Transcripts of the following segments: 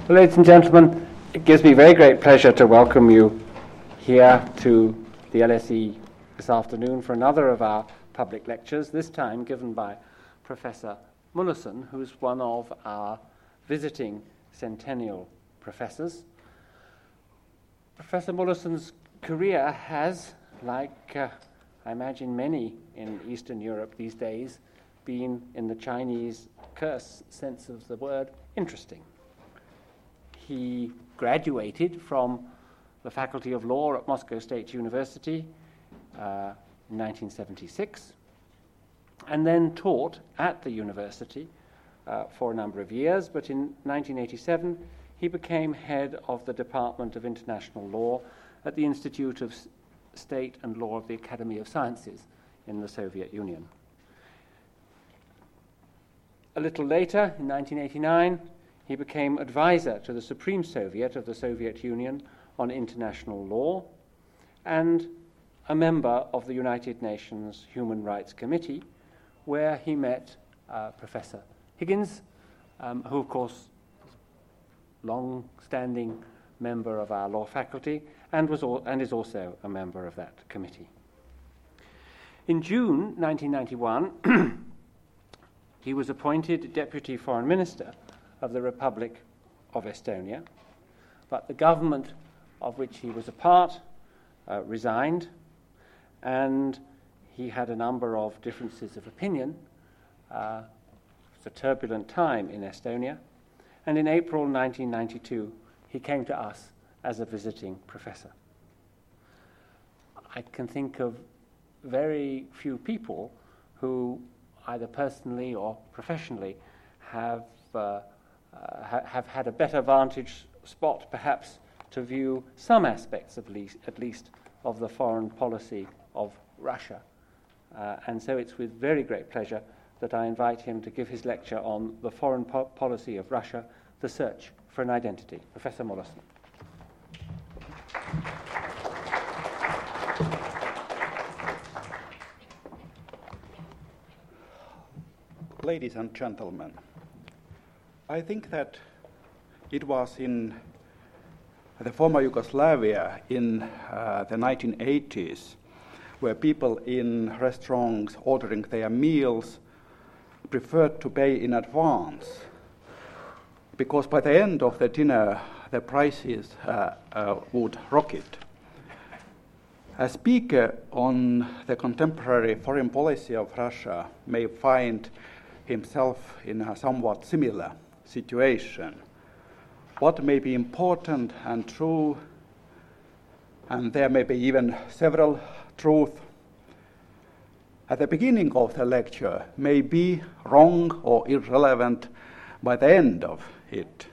Well, ladies and gentlemen, it gives me very great pleasure to welcome you here to the LSE this afternoon for another of our public lectures, this time given by Professor Mullison, who's one of our visiting centennial professors. Professor Mullison's career has, like I imagine many in Eastern Europe these days, been, in the Chinese curse sense of the word, interesting. He graduated from the Faculty of Law at Moscow State University in 1976, and then taught at the university for a number of years, but in 1987 he became head of the Department of International Law at the Institute of State and Law of the Academy of Sciences in the Soviet Union. A little later, in 1989, he became advisor to the Supreme Soviet of the Soviet Union on international law and a member of the United Nations Human Rights Committee, where he met Professor Higgins, who, of course, was a long-standing member of our law faculty and is also a member of that committee. In June 1991, he was appointed Deputy Foreign Minister of the Republic of Estonia, but the government of which he was a part resigned, and he had a number of differences of opinion. It was a turbulent time in Estonia, and in April 1992 he came to us as a visiting professor. I can think of very few people who, either personally or professionally, have had a better vantage spot, perhaps, to view some aspects, at least, of the foreign policy of Russia. And so it's with very great pleasure that I invite him to give his lecture on the foreign policy of Russia, the search for an identity. Professor Mullison. Ladies and gentlemen, I think that it was in the former Yugoslavia in the 1980s where people in restaurants ordering their meals preferred to pay in advance, because by the end of the dinner the prices would rocket. A speaker on the contemporary foreign policy of Russia may find himself in a somewhat similar situation. What may be important and true, and there may be even several truths, at the beginning of the lecture may be wrong or irrelevant by the end of it.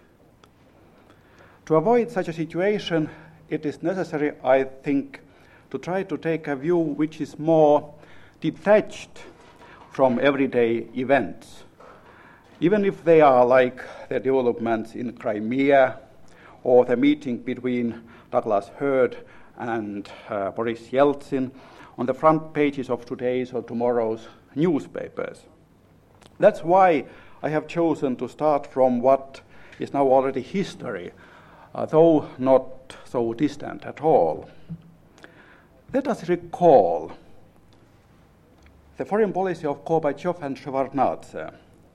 To avoid such a situation, it is necessary, I think, to try to take a view which is more detached from everyday events, even if they are like the developments in Crimea or the meeting between Douglas Hurd and Boris Yeltsin on the front pages of today's or tomorrow's newspapers. That's why I have chosen to start from what is now already history, though not so distant at all. Let us recall the foreign policy of Gorbachev and Shevardnadze.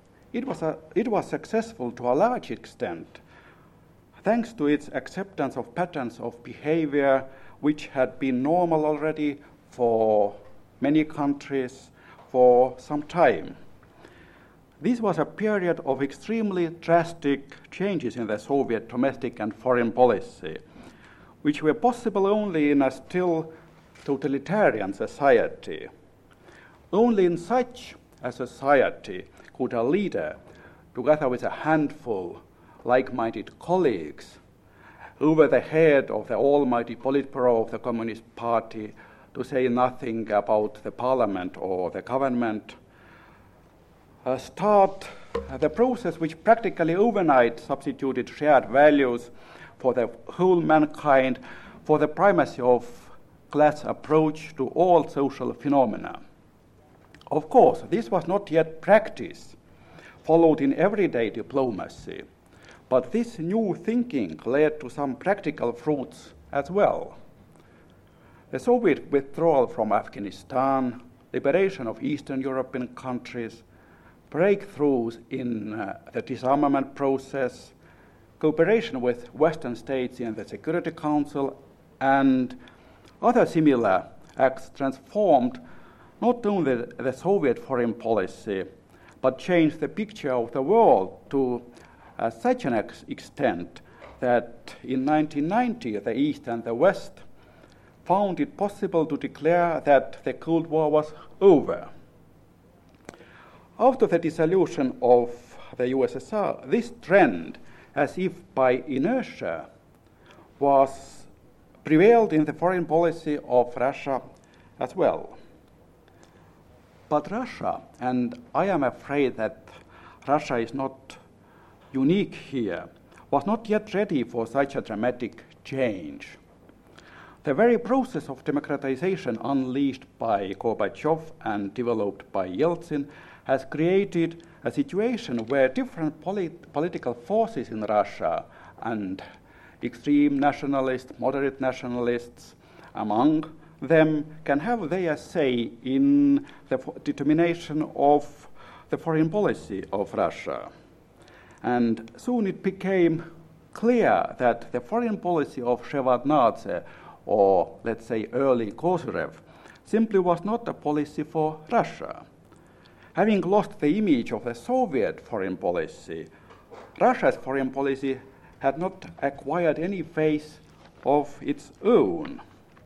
It was successful to a large extent, thanks to its acceptance of patterns of behavior which had been normal already for many countries for some time. This was a period of extremely drastic changes in the Soviet domestic and foreign policy, which were possible only in a still totalitarian society. Only in such a society could a leader, together with a handful like-minded colleagues, over the head of the almighty Politburo of the Communist Party, to say nothing about the parliament or the government, start the process which practically overnight substituted shared values for the whole mankind for the primacy of class approach to all social phenomena. Of course, this was not yet practice followed in everyday diplomacy, But this new thinking led to some practical fruits as well. The Soviet withdrawal from Afghanistan, liberation of Eastern European countries, breakthroughs in the disarmament process, cooperation with Western states in the Security Council, and other similar acts transformed not only the Soviet foreign policy, but changed the picture of the world to such an extent that in 1990 the East and the West found it possible to declare that the Cold War was over. After the dissolution of the USSR, this trend, as if by inertia, was prevailed in the foreign policy of Russia as well. But Russia, and I am afraid that Russia is not unique here, was not yet ready for such a dramatic change. The very process of democratization unleashed by Gorbachev and developed by Yeltsin has created a situation where different political forces in Russia and extreme nationalists, moderate nationalists among them can have their say in the determination of the foreign policy of Russia. And soon it became clear that the foreign policy of Shevardnadze, or let's say early Kozyrev, simply was not a policy for Russia. Having lost the image of the Soviet foreign policy, Russia's foreign policy had not acquired any face of its own.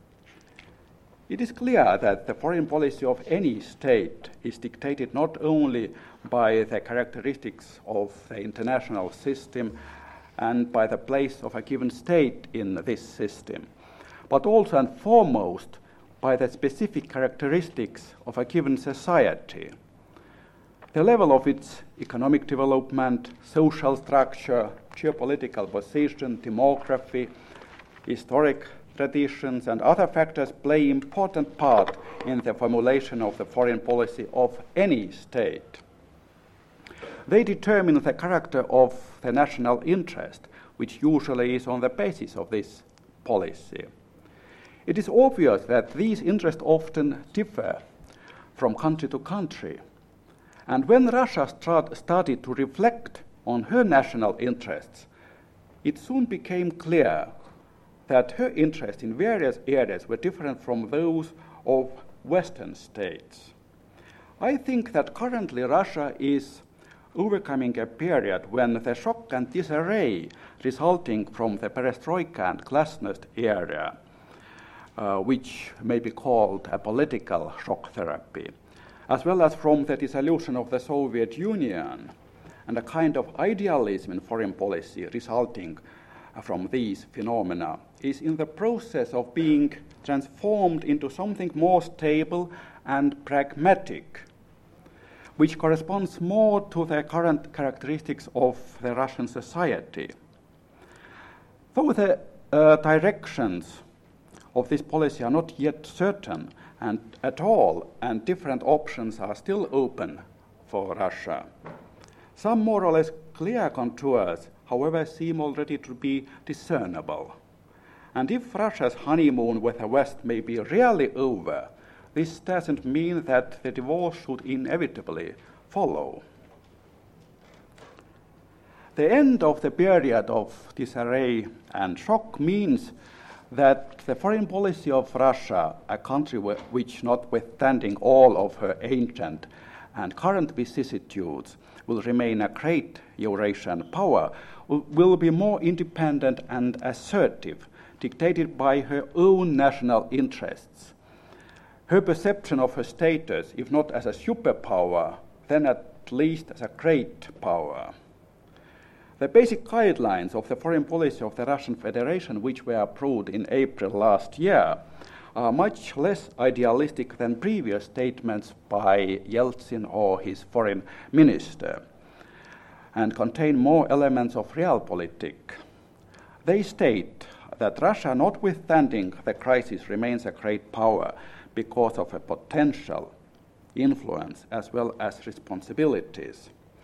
It is clear that the foreign policy of any state is dictated not only by the characteristics of the international system and by the place of a given state in this system, but also and foremost by the specific characteristics of a given society. The level of its economic development, social structure, geopolitical position, demography, historic traditions, and other factors play an important part in the formulation of the foreign policy of any state. They determine the character of the national interest, which usually is on the basis of this policy. It is obvious that these interests often differ from country to country. And when Russia started to reflect on her national interests, it soon became clear that her interests in various areas were different from those of Western states. I think that currently Russia is overcoming a period when the shock and disarray resulting from the perestroika and glasnost era, which may be called a political shock therapy, as well as from the dissolution of the Soviet Union and a kind of idealism in foreign policy resulting from these phenomena, is in the process of being transformed into something more stable and pragmatic, which corresponds more to the current characteristics of the Russian society. Though the directions of this policy are not yet certain and at all, and different options are still open for Russia, some more or less clear contours, however, seem already to be discernible. And if Russia's honeymoon with the West may be really over, this doesn't mean that the divorce should inevitably follow. The end of the period of disarray and shock means that the foreign policy of Russia, a country which, notwithstanding all of her ancient and current vicissitudes, will remain a great Eurasian power, will be more independent and assertive, dictated by her own national interests. Her perception of her status, if not as a superpower, then at least as a great power. The basic guidelines of the foreign policy of the Russian Federation, which were approved in April last year, are much less idealistic than previous statements by Yeltsin or his foreign minister, and contain more elements of realpolitik. They state that Russia, notwithstanding the crisis, remains a great power because of a potential, influence, as well as responsibilities.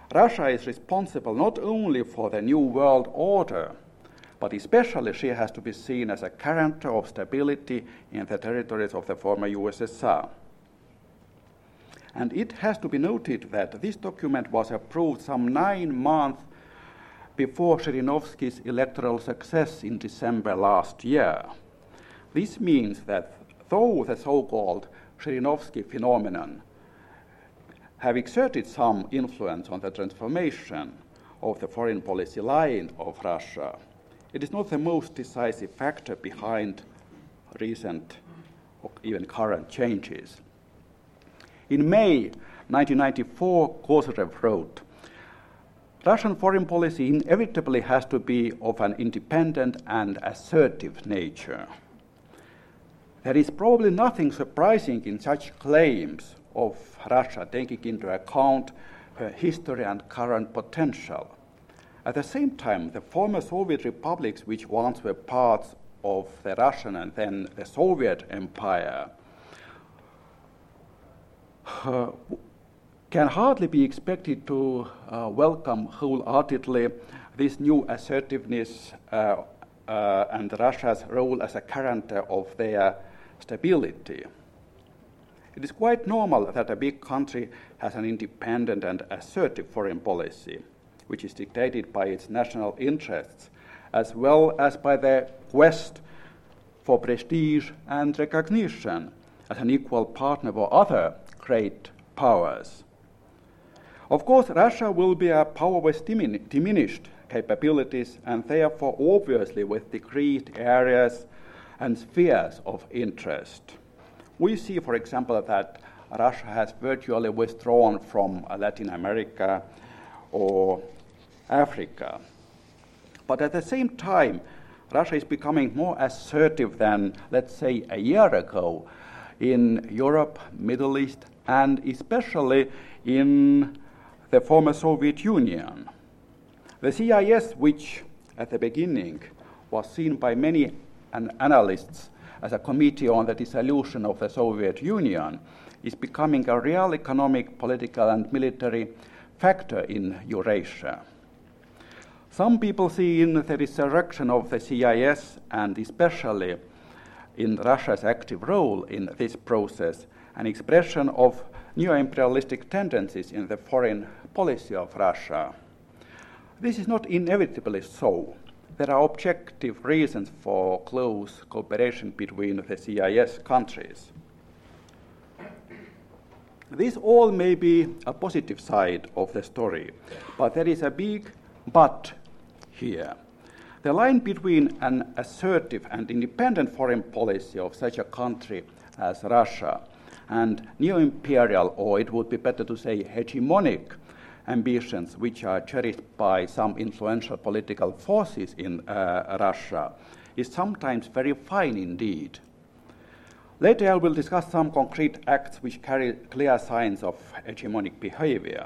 Russia is responsible not only for the new world order, but especially she has to be seen as a guarantor of stability in the territories of the former USSR. And it has to be noted that this document was approved some 9 months before Zhirinovsky's electoral success in December last year. This means that though the so-called Zhirinovsky phenomenon have exerted some influence on the transformation of the foreign policy line of Russia, it is not the most decisive factor behind recent or even current changes. In May 1994, Kozyrev wrote, "Russian foreign policy inevitably has to be of an independent and assertive nature. There is probably nothing surprising in such claims of Russia taking into account her history and current potential. At the same time, the former Soviet republics, which once were parts of the Russian and then the Soviet Empire, can hardly be expected to welcome wholeheartedly this new assertiveness and Russia's role as a guarantor of their stability. It is quite normal that a big country has an independent and assertive foreign policy, which is dictated by its national interests, as well as by the quest for prestige and recognition as an equal partner for other great powers. Of course, Russia will be a power with diminished capabilities and therefore obviously with decreased areas and spheres of interest. We see, for example, that Russia has virtually withdrawn from Latin America or Africa. But at the same time, Russia is becoming more assertive than, let's say, a year ago in Europe, Middle East, and especially in the former Soviet Union. The CIS, which at the beginning was seen by many analysts as a committee on the dissolution of the Soviet Union, is becoming a real economic, political, and military factor in Eurasia. Some people see in the resurrection of the CIS, and especially in Russia's active role in this process, an expression of neo-imperialistic tendencies in the foreign policy of Russia. This is not inevitably so. There are objective reasons for close cooperation between the CIS countries. This all may be a positive side of the story, but there is a big but here. The line between an assertive and independent foreign policy of such a country as Russia and neo-imperial, or it would be better to say hegemonic, ambitions which are cherished by some influential political forces in Russia is sometimes very fine indeed. Later I will discuss some concrete acts which carry clear signs of hegemonic behavior.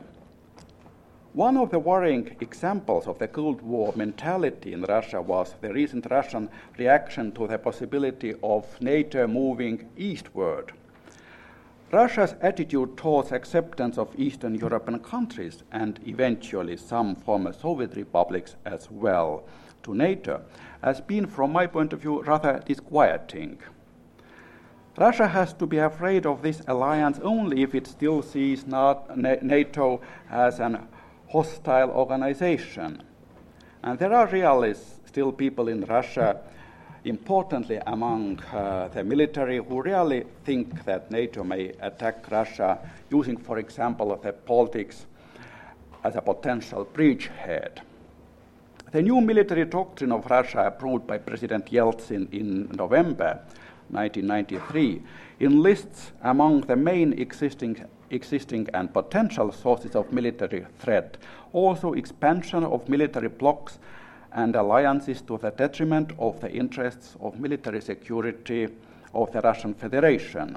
One of the worrying examples of the Cold War mentality in Russia was the recent Russian reaction to the possibility of NATO moving eastward. Russia's attitude towards acceptance of Eastern European countries and eventually some former Soviet republics as well to NATO has been, from my point of view, rather disquieting. Russia has to be afraid of this alliance only if it still sees NATO as an hostile organization. And there are really still people in Russia, importantly among the military, who really think that NATO may attack Russia using, for example, the Baltics as a potential bridgehead. The new military doctrine of Russia, approved by President Yeltsin in November 1993, enlists among the main existing and potential sources of military threat also expansion of military blocs and alliances to the detriment of the interests of military security of the Russian Federation.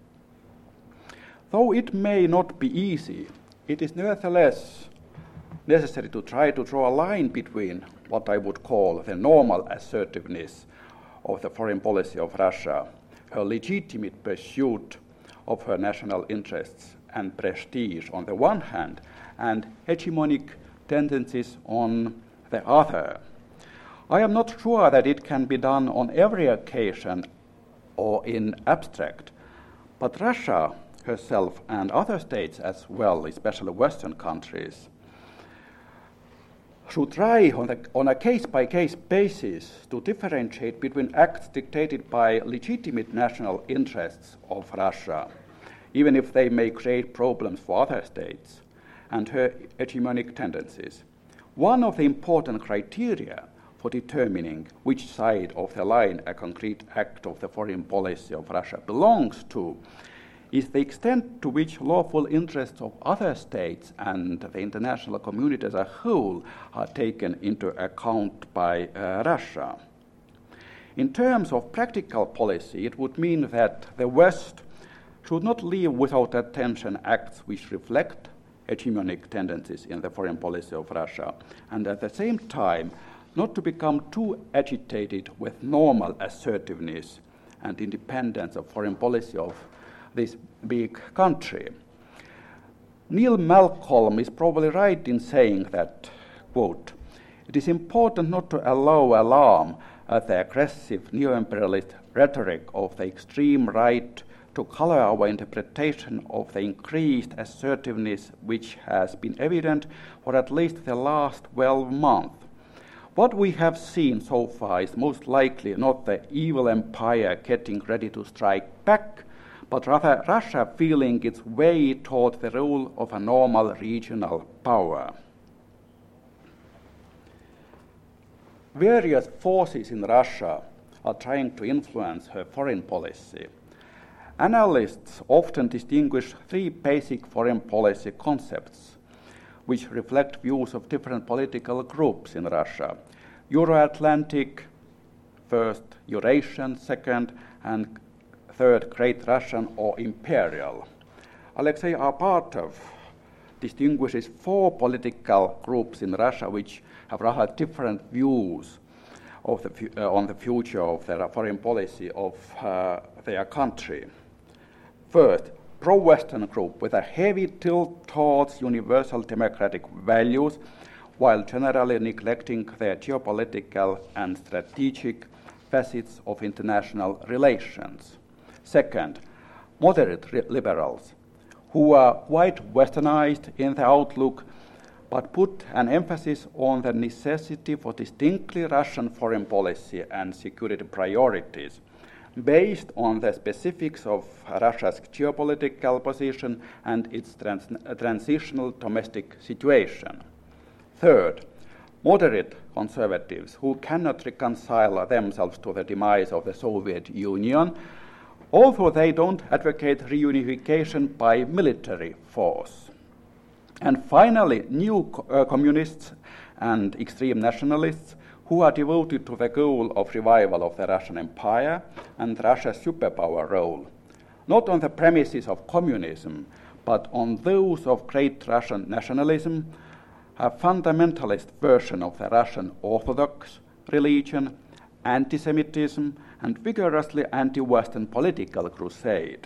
Though it may not be easy, it is nevertheless necessary to try to draw a line between what I would call the normal assertiveness of the foreign policy of Russia, her legitimate pursuit of her national interests and prestige on the one hand, and hegemonic tendencies on the other. I am not sure that it can be done on every occasion or in abstract, but Russia herself and other states as well, especially Western countries, should try on a case-by-case basis to differentiate between acts dictated by legitimate national interests of Russia, even if they may create problems for other states, and her hegemonic tendencies. One of the important criteria for determining which side of the line a concrete act of the foreign policy of Russia belongs to is the extent to which lawful interests of other states and the international community as a whole are taken into account by Russia. In terms of practical policy, it would mean that the West should not leave without attention acts which reflect hegemonic tendencies in the foreign policy of Russia, and at the same time not to become too agitated with normal assertiveness and independence of foreign policy of this big country. Neil Malcolm is probably right in saying that, quote, "It is important not to allow alarm at the aggressive neo-imperialist rhetoric of the extreme right to color our interpretation of the increased assertiveness which has been evident for at least the last 12 months. What we have seen so far is most likely not the evil empire getting ready to strike back, but rather Russia feeling its way toward the role of a normal regional power." Various forces in Russia are trying to influence her foreign policy. Analysts often distinguish three basic foreign policy concepts, which reflect views of different political groups in Russia: Euro-Atlantic, first, Eurasian, second, and third, Great Russian or Imperial. Alexei Arbatov distinguishes four political groups in Russia which have rather different views of on the future of their foreign policy of their country. First, pro-Western group with a heavy tilt towards universal democratic values, while generally neglecting their geopolitical and strategic facets of international relations. Second, moderate liberals, who are quite westernized in their outlook, but put an emphasis on the necessity for distinctly Russian foreign policy and security priorities, based on the specifics of Russia's geopolitical position and its transitional domestic situation. Third, moderate conservatives who cannot reconcile themselves to the demise of the Soviet Union, although they don't advocate reunification by military force. And finally, new communists and extreme nationalists who are devoted to the goal of revival of the Russian Empire and Russia's superpower role, not on the premises of communism, but on those of great Russian nationalism, a fundamentalist version of the Russian Orthodox religion, anti-Semitism, and vigorously anti-Western political crusade.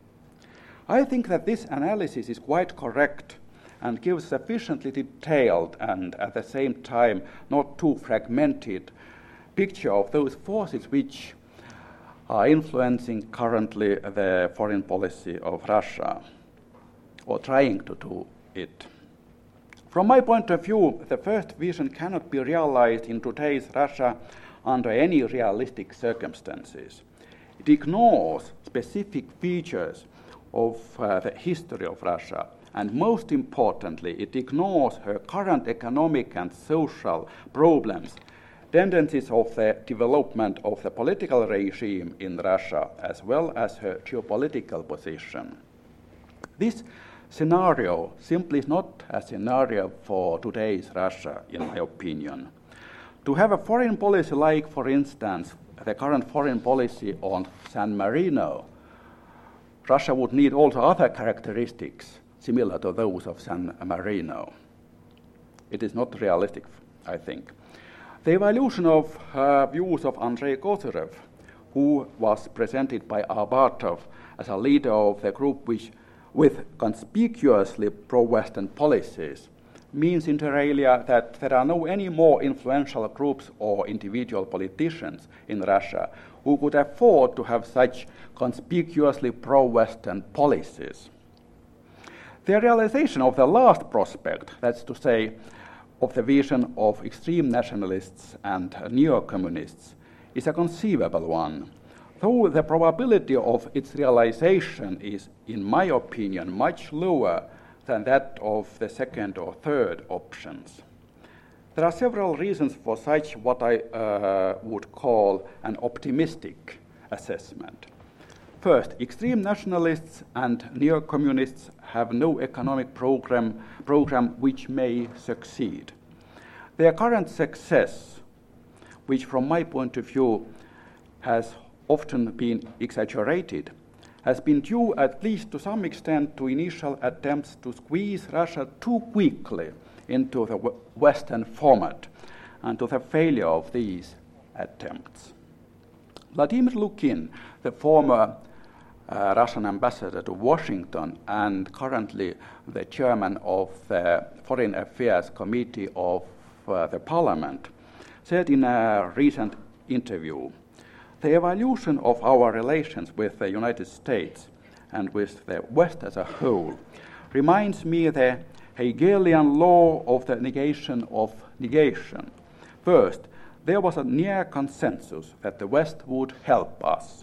I think that this analysis is quite correct and gives sufficiently detailed and at the same time not too fragmented picture of those forces which are influencing currently the foreign policy of Russia, or trying to do it. From my point of view, the first vision cannot be realized in today's Russia under any realistic circumstances. It ignores specific features of the history of Russia, and most importantly, it ignores her current economic and social problems, tendencies of the development of the political regime in Russia, as well as her geopolitical position. This scenario simply is not a scenario for today's Russia, in my opinion. To have a foreign policy like, for instance, the current foreign policy on San Marino, Russia would need also other characteristics similar to those of San Marino. It is not realistic, I think. The evolution of views of Andrei Kozyrev, who was presented by Arbatov as a leader of the group which with conspicuously pro-Western policies means inter alia that there are no any more influential groups or individual politicians in Russia who could afford to have such conspicuously pro-Western policies. The realization of the last prospect, that's to say, of the vision of extreme nationalists and neo-communists, is a conceivable one, though the probability of its realization is, in my opinion, much lower than that of the second or third options. There are several reasons for such what I would call an optimistic assessment. First, extreme nationalists and neo-communists have no economic program which may succeed. Their current success, which from my point of view has often been exaggerated, has been due at least to some extent to initial attempts to squeeze Russia too quickly into the Western format and to the failure of these attempts. Vladimir Lukin, the former Russian ambassador to Washington and currently the chairman of the Foreign Affairs Committee of the Parliament, said in a recent interview, "The evolution of our relations with the United States and with the West as a whole reminds me of the Hegelian law of the negation of negation. First, there was a near consensus that the West would help us.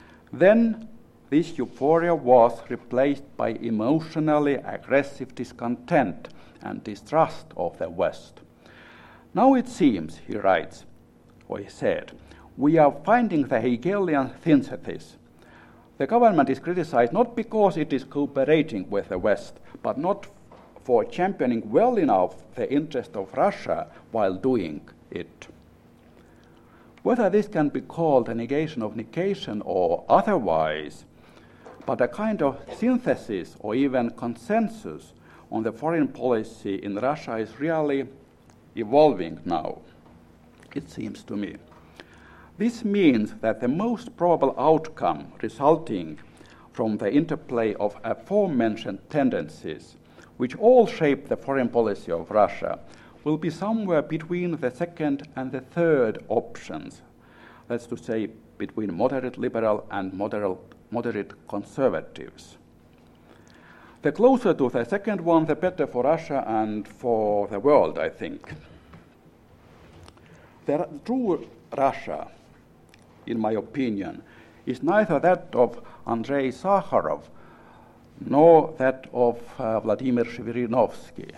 Then, this euphoria was replaced by emotionally aggressive discontent and distrust of the West. Now it seems," he writes, or he said, "we are finding the Hegelian synthesis. The government is criticized not because it is cooperating with the West, but not for championing well enough the interest of Russia while doing it." Whether this can be called a negation of negation or otherwise, but a kind of synthesis or even consensus on the foreign policy in Russia is really evolving now, it seems to me. This means that the most probable outcome resulting from the interplay of aforementioned tendencies, which all shape the foreign policy of Russia, will be somewhere between the second and the third options, that's to say, between moderate liberal and moderate conservatives. The closer to the second one, the better for Russia and for the world, I think. The true Russia, in my opinion, is neither that of Andrei Sakharov nor that of Vladimir Zhirinovsky.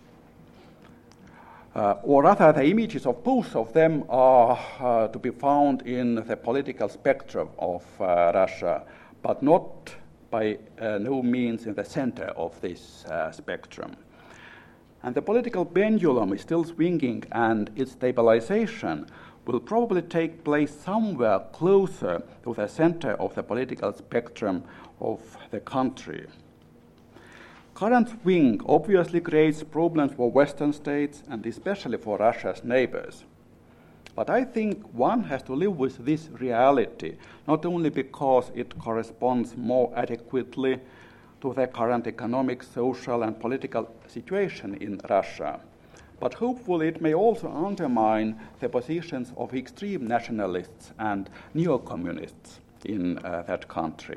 Or rather, the images of both of them are to be found in the political spectrum of Russia, but not by no means in the center of this spectrum. And the political pendulum is still swinging, and its stabilization will probably take place somewhere closer to the center of the political spectrum of the country. Current swing obviously creates problems for Western states and especially for Russia's neighbors. But I think one has to live with this reality, not only because it corresponds more adequately to the current economic, social, and political situation in Russia, but hopefully it may also undermine the positions of extreme nationalists and neo-communists in that country.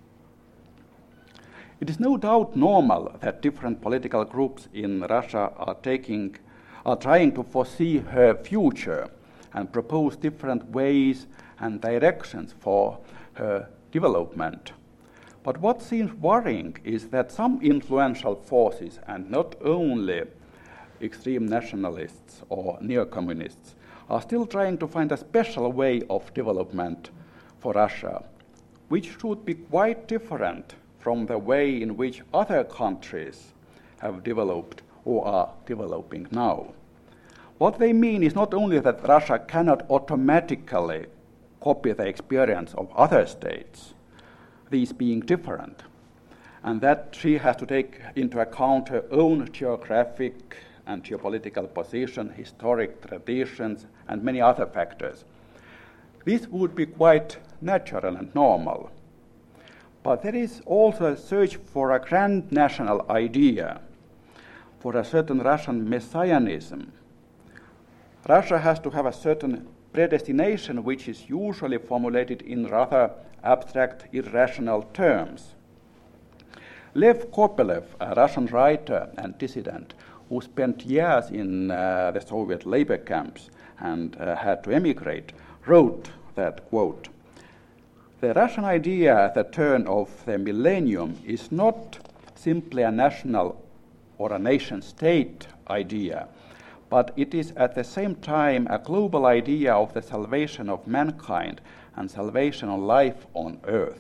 It is no doubt normal that different political groups in Russia are trying to foresee her future and propose different ways and directions for her development. But what seems worrying is that some influential forces, and not only extreme nationalists or neo-communists, are still trying to find a special way of development for Russia, which should be quite different from the way in which other countries have developed or are developing now. What they mean is not only that Russia cannot automatically copy the experience of other states, these being different, and that she has to take into account her own geographic and geopolitical position, historic traditions, and many other factors. This would be quite natural and normal. But there is also a search for a grand national idea, for a certain Russian messianism. Russia has to have a certain predestination which is usually formulated in rather abstract, irrational terms. Lev Kopelev, a Russian writer and dissident who spent years in the Soviet labor camps and had to emigrate, wrote that, quote, "The Russian idea at the turn of the millennium is not simply a national or a nation-state idea, but it is at the same time a global idea of the salvation of mankind and salvation of life on earth."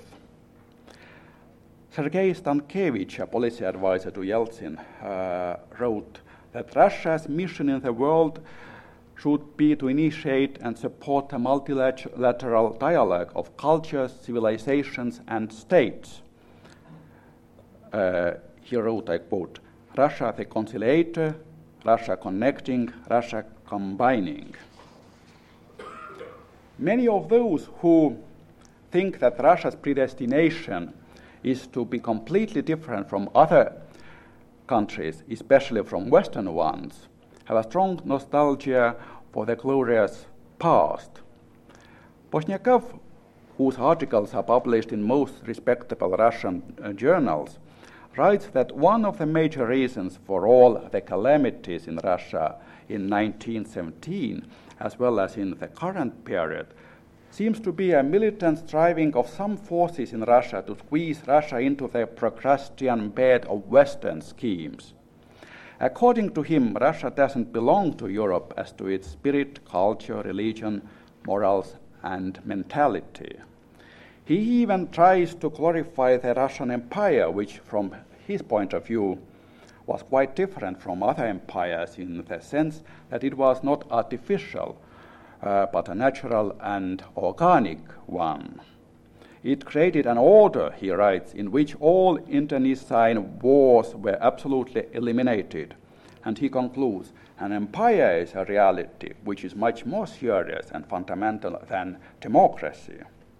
Sergei Stankevich, a policy advisor to Yeltsin, wrote that Russia's mission in the world should be to initiate and support a multilateral dialogue of cultures, civilizations, and states. He wrote, I quote, "Russia the conciliator, Russia connecting, Russia combining." Many of those who think that Russia's predestination is to be completely different from other countries, especially from Western ones, have a strong nostalgia for the glorious past. Pozhnyakov, whose articles are published in most respectable Russian journals, writes that one of the major reasons for all the calamities in Russia in 1917, as well as in the current period, seems to be a militant striving of some forces in Russia to squeeze Russia into the Procrustean bed of Western schemes. According to him, Russia doesn't belong to Europe as to its spirit, culture, religion, morals, and mentality. He even tries to glorify the Russian Empire, which from his point of view was quite different from other empires in the sense that it was not artificial, but a natural and organic one. It created an order, he writes, in which all internecine wars were absolutely eliminated. And he concludes, an empire is a reality which is much more serious and fundamental than democracy.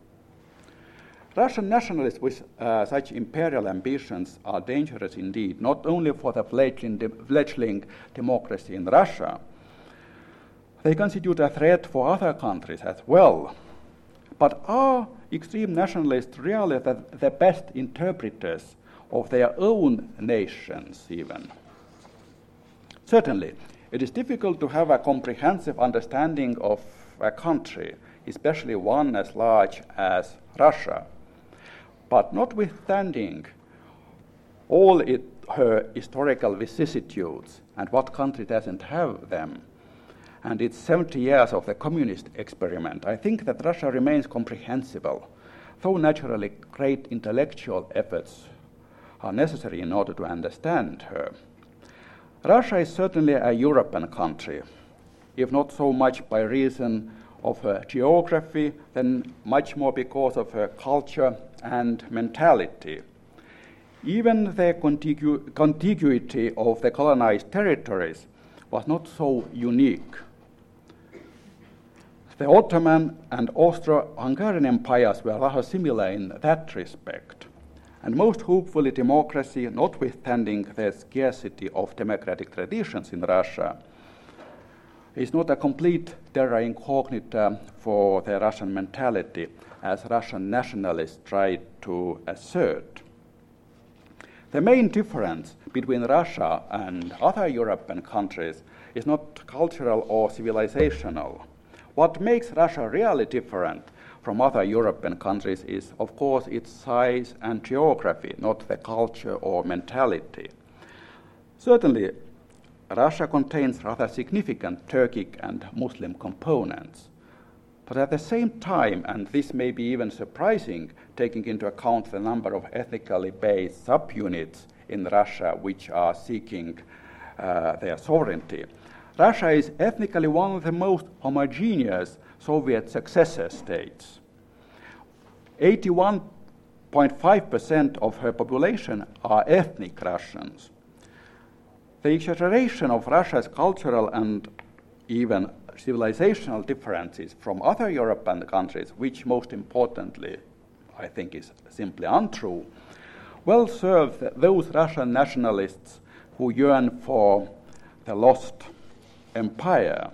Russian nationalists with such imperial ambitions are dangerous indeed, not only for the fledgling democracy in Russia. They constitute a threat for other countries as well. But are extreme nationalists really the best interpreters of their own nations even? Certainly, it is difficult to have a comprehensive understanding of a country, especially one as large as Russia. But notwithstanding all her historical vicissitudes, and what country doesn't have them, and its 70 years of the communist experiment, I think that Russia remains comprehensible, though naturally great intellectual efforts are necessary in order to understand her. Russia is certainly a European country, if not so much by reason of her geography, then much more because of her culture and mentality. Even the contiguity of the colonized territories was not so unique. The Ottoman and Austro-Hungarian empires were rather similar in that respect. And most hopefully democracy, notwithstanding the scarcity of democratic traditions in Russia, is not a complete terra incognita for the Russian mentality, as Russian nationalists tried to assert. The main difference between Russia and other European countries is not cultural or civilizational. What makes Russia really different from other European countries is, of course, its size and geography, not the culture or mentality. Certainly, Russia contains rather significant Turkic and Muslim components. But at the same time, and this may be even surprising, taking into account the number of ethnically based subunits in Russia which are seeking their sovereignty, Russia is ethnically one of the most homogeneous Soviet successor states. 81.5% of her population are ethnic Russians. The exaggeration of Russia's cultural and even civilizational differences from other European countries, which most importantly I think is simply untrue, well serves those Russian nationalists who yearn for the lost empire.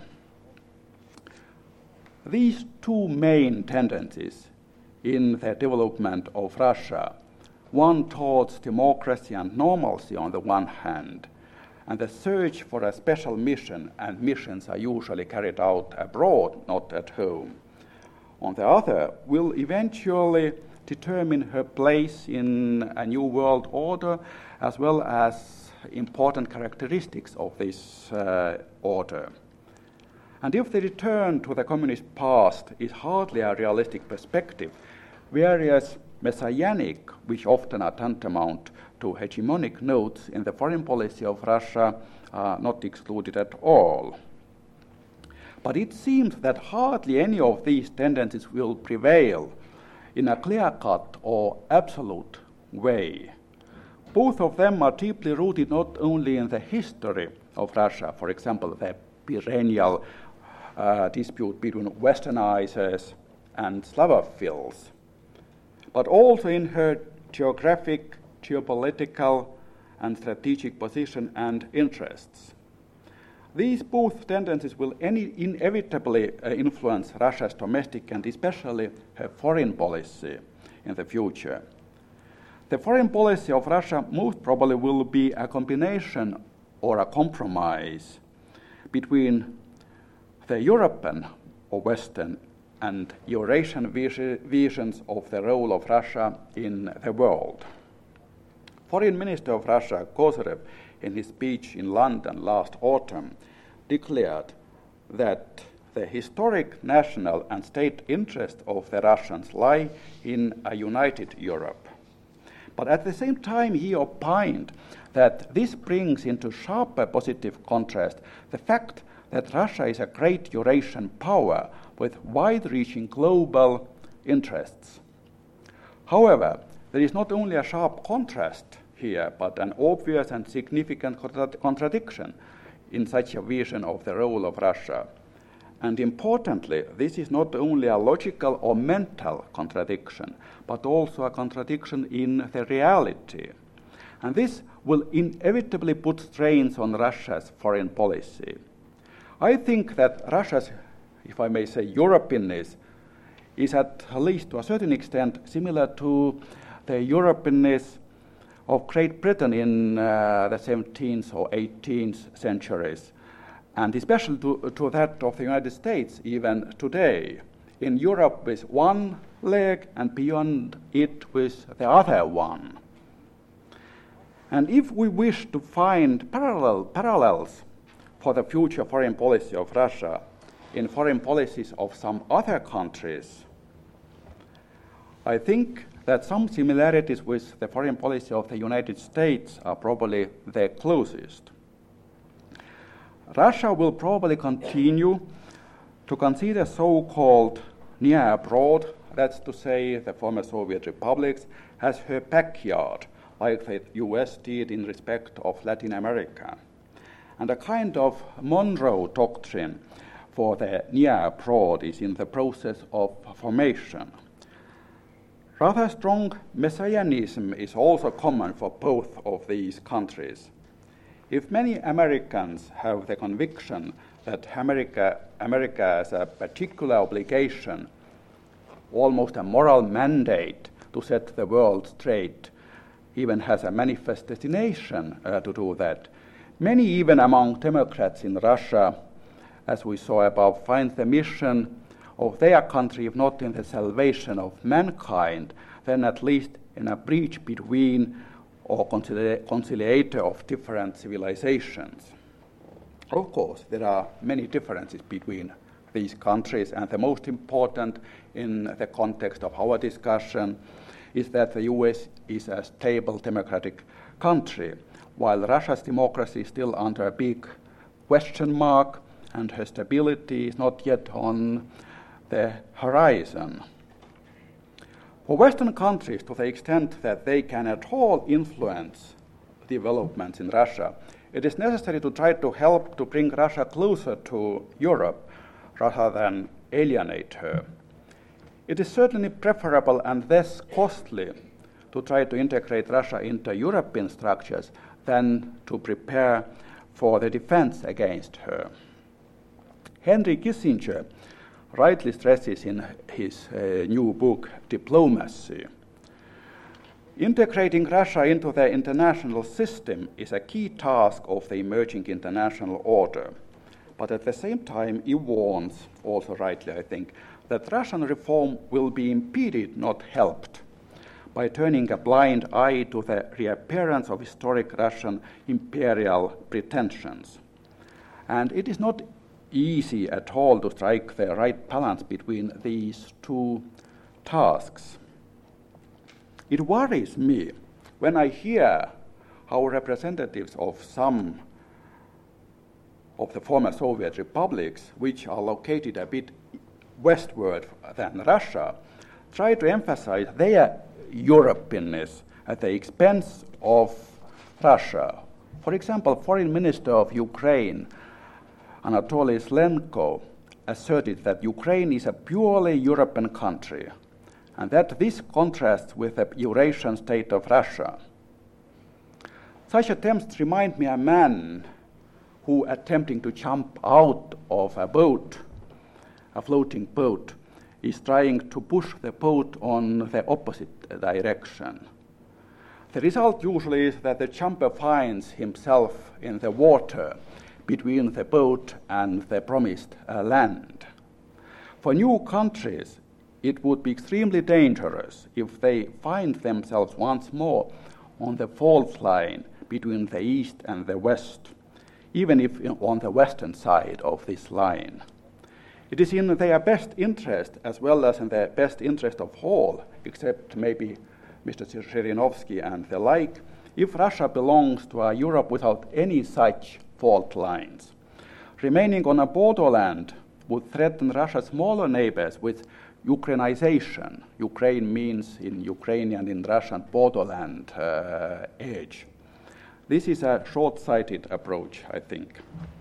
These two main tendencies in the development of Russia, one towards democracy and normalcy on the one hand, and the search for a special mission, and missions are usually carried out abroad, not at home, on the other, will eventually determine her place in a new world order, as well as important characteristics of this order. And if the return to the communist past is hardly a realistic perspective, various messianic, which often are tantamount to hegemonic notes in the foreign policy of Russia, are not excluded at all. But it seems that hardly any of these tendencies will prevail in a clear-cut or absolute way. Both of them are deeply rooted not only in the history of Russia, for example, the perennial dispute between Westernizers and Slavophiles, but also in her geographic, geopolitical, and strategic position and interests. These both tendencies will inevitably influence Russia's domestic and especially her foreign policy in the future. The foreign policy of Russia most probably will be a combination or a compromise between the European or Western and Eurasian visions of the role of Russia in the world. Foreign Minister of Russia, Kozyrev, in his speech in London last autumn, declared that the historic national and state interest of the Russians lie in a united Europe. But at the same time, he opined that this brings into sharper positive contrast the fact that Russia is a great Eurasian power with wide-reaching global interests. However, there is not only a sharp contrast here, but an obvious and significant contradiction in such a vision of the role of Russia. And importantly, this is not only a logical or mental contradiction, but also a contradiction in the reality. And this will inevitably put strains on Russia's foreign policy. I think that Russia's, if I may say, Europeanness is at least to a certain extent similar to the Europeanness of Great Britain in the 17th or 18th centuries, and especially to that of the United States even today. In Europe with one leg and beyond it with the other one. And if we wish to find parallels for the future foreign policy of Russia in foreign policies of some other countries, I think that some similarities with the foreign policy of the United States are probably the closest. Russia will probably continue to consider so-called near abroad, that's to say the former Soviet republics, as her backyard, like the US did in respect of Latin America. And a kind of Monroe doctrine for the near abroad is in the process of formation. Rather strong messianism is also common for both of these countries. If many Americans have the conviction that America has a particular obligation, almost a moral mandate to set the world straight, even has a manifest destination to do that, many even among Democrats in Russia, as we saw above, find the mission of their country, if not in the salvation of mankind, then at least in a breach between or conciliator of different civilizations. Of course, there are many differences between these countries, and the most important in the context of our discussion is that the US is a stable democratic country, while Russia's democracy is still under a big question mark, and her stability is not yet on the horizon. For Western countries, to the extent that they can at all influence developments in Russia, it is necessary to try to help to bring Russia closer to Europe rather than alienate her. It is certainly preferable and less costly to try to integrate Russia into European structures than to prepare for the defense against her. Henry Kissinger rightly stresses in his new book, Diplomacy, integrating Russia into the international system is a key task of the emerging international order. But at the same time, he warns, also rightly I think, that Russian reform will be impeded, not helped, by turning a blind eye to the reappearance of historic Russian imperial pretensions. And it is not easy at all to strike the right balance between these two tasks. It worries me when I hear how representatives of some of the former Soviet republics, which are located a bit westward than Russia, try to emphasize their Europeanness at the expense of Russia. For example, Foreign Minister of Ukraine, Anatoly Slenko, asserted that Ukraine is a purely European country, and that this contrasts with the Eurasian state of Russia. Such attempts remind me of a man who, attempting to jump out of a boat, a floating boat, is trying to push the boat on the opposite direction. The result usually is that the jumper finds himself in the water between the boat and the promised land. For new countries, it would be extremely dangerous if they find themselves once more on the fault line between the East and the West, even if on the western side of this line. It is in their best interest, as well as in the best interest of all, except maybe Mr. Zhirinovsky and the like, if Russia belongs to a Europe without any such fault lines. Remaining on a borderland would threaten Russia's smaller neighbors with Ukrainization. Ukraine means in Ukrainian, in Russian, borderland edge. This is a short-sighted approach, I think.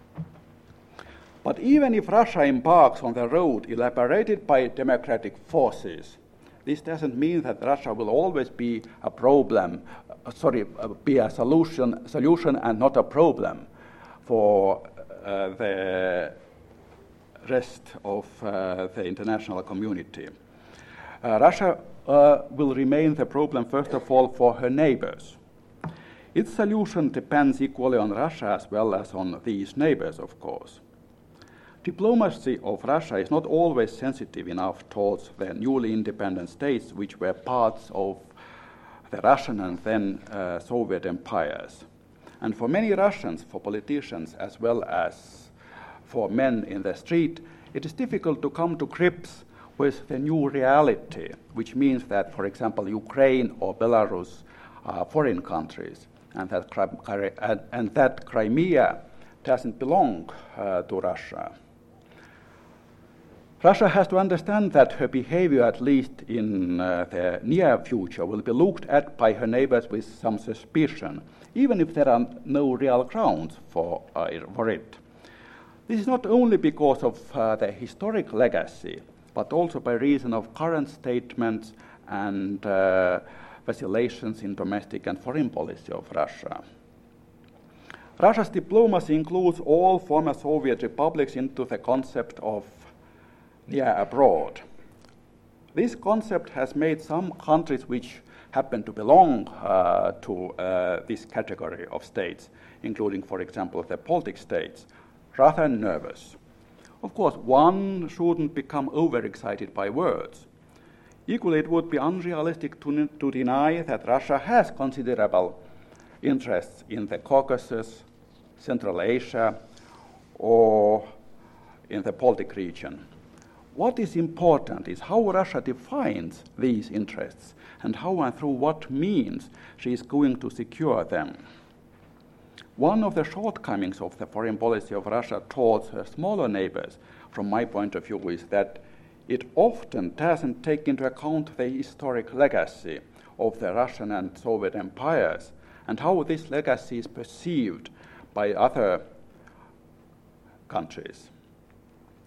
But even if Russia embarks on the road elaborated by democratic forces, this doesn't mean that Russia will always be a problem, be a solution and not a problem for the rest of the international community. Russia will remain the problem, first of all, for her neighbors. Its solution depends equally on Russia as well as on these neighbors, of course. Diplomacy of Russia is not always sensitive enough towards the newly independent states which were parts of the Russian and then Soviet empires. And for many Russians, for politicians as well as for men in the street, it is difficult to come to grips with the new reality, which means that, for example, Ukraine or Belarus are foreign countries, and that Crimea doesn't belong to Russia. Russia has to understand that her behavior, at least in the near future, will be looked at by her neighbors with some suspicion, even if there are no real grounds for it. This is not only because of the historic legacy, but also by reason of current statements and vacillations in domestic and foreign policy of Russia. Russia's diplomacy includes all former Soviet republics into the concept of near abroad. This concept has made some countries which happen to belong to this category of states, including, for example, the Baltic states, rather nervous. Of course, one shouldn't become overexcited by words. Equally, it would be unrealistic to deny that Russia has considerable interests in the Caucasus, Central Asia, or in the Baltic region. What is important is how Russia defines these interests and how and through what means she is going to secure them. One of the shortcomings of the foreign policy of Russia towards her smaller neighbors, from my point of view, is that it often doesn't take into account the historic legacy of the Russian and Soviet empires and how this legacy is perceived by other countries.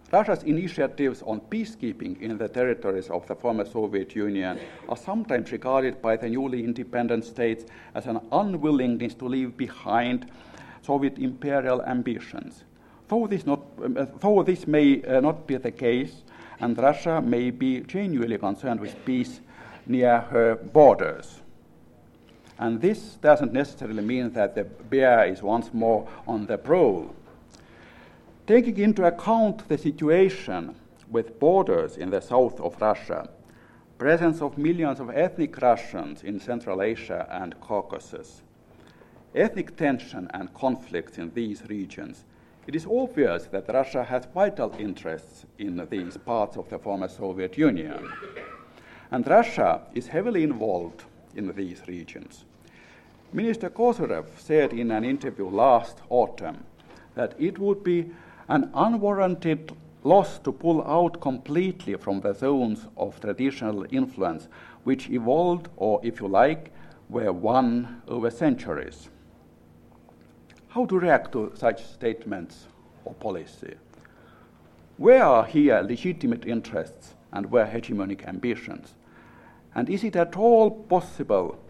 Russia's initiatives on peacekeeping in the territories of the former Soviet Union are sometimes regarded by the newly independent states as an unwillingness to leave behind Soviet imperial ambitions. Though this may not be the case, and Russia may be genuinely concerned with peace near her borders. And this doesn't necessarily mean that the bear is once more on the prowl. Taking into account the situation with borders in the south of Russia, presence of millions of ethnic Russians in Central Asia and Caucasus, ethnic tension and conflicts in these regions, it is obvious that Russia has vital interests in these parts of the former Soviet Union. And Russia is heavily involved in these regions. Minister Kozyrev said in an interview last autumn that it would be an unwarranted loss to pull out completely from the zones of traditional influence which evolved, or if you like, were won over centuries. How to react to such statements or policy? Where are here legitimate interests and where hegemonic ambitions? And is it at all possible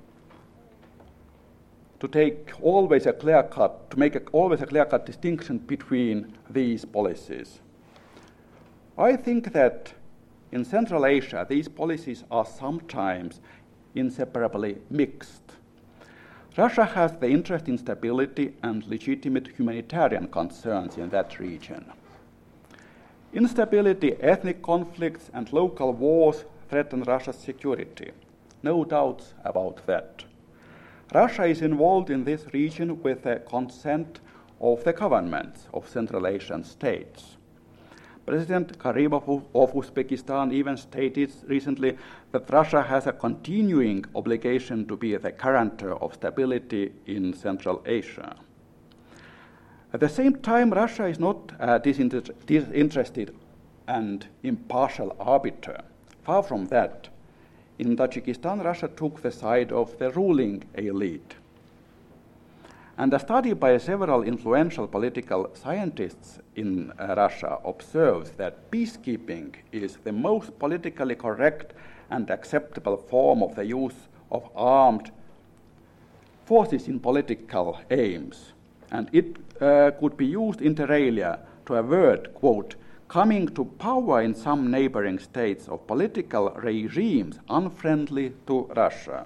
to make always a clear-cut distinction between these policies? I think that in Central Asia, these policies are sometimes inseparably mixed. Russia has the interest in stability and legitimate humanitarian concerns in that region. Instability, ethnic conflicts, and local wars threaten Russia's security. No doubts about that. Russia is involved in this region with the consent of the governments of Central Asian states. President Karimov of Uzbekistan even stated recently that Russia has a continuing obligation to be the guarantor of stability in Central Asia. At the same time, Russia is not a disinterested and impartial arbiter. Far from that. In Tajikistan, Russia took the side of the ruling elite. And a study by several influential political scientists in Russia observes that peacekeeping is the most politically correct and acceptable form of the use of armed forces in political aims. And it could be used inter alia to avert, quote, coming to power in some neighboring states of political regimes unfriendly to Russia.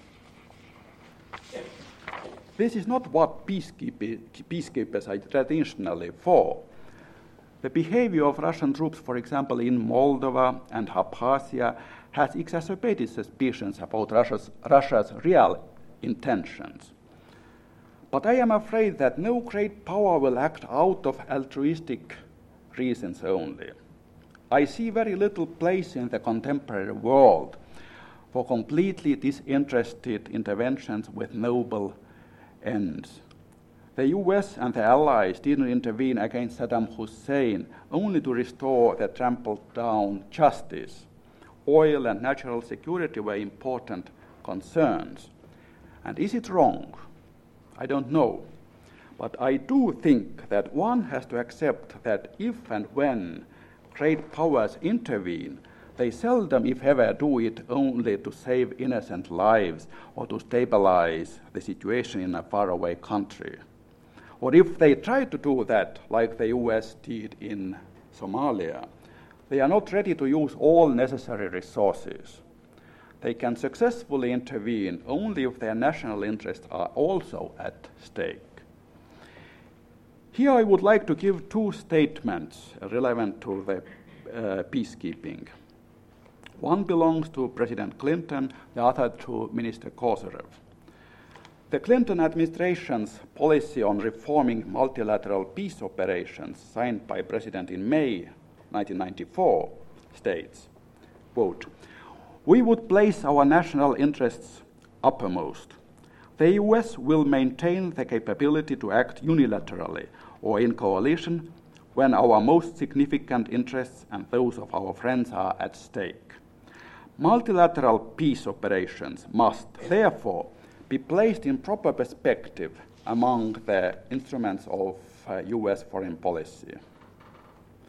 This is not what peacekeepers are traditionally for. The behavior of Russian troops, for example, in Moldova and Abkhazia, has exacerbated suspicions about Russia's real intentions. But I am afraid that no great power will act out of altruistic reasons only. I see very little place in the contemporary world for completely disinterested interventions with noble ends. The US and the Allies didn't intervene against Saddam Hussein only to restore the trampled down justice. Oil and national security were important concerns. And is it wrong? I don't know. But I do think that one has to accept that if and when great powers intervene, they seldom, if ever, do it only to save innocent lives or to stabilize the situation in a faraway country. Or if they try to do that, like the US did in Somalia, they are not ready to use all necessary resources. They can successfully intervene only if their national interests are also at stake. Here I would like to give two statements relevant to the peacekeeping. One belongs to President Clinton, the other to Minister Kozyrev. The Clinton administration's policy on reforming multilateral peace operations, signed by President in May 1994, states, quote, "We would place our national interests uppermost. The US will maintain the capability to act unilaterally or in coalition when our most significant interests and those of our friends are at stake. Multilateral peace operations must, therefore, be placed in proper perspective among the instruments of US foreign policy."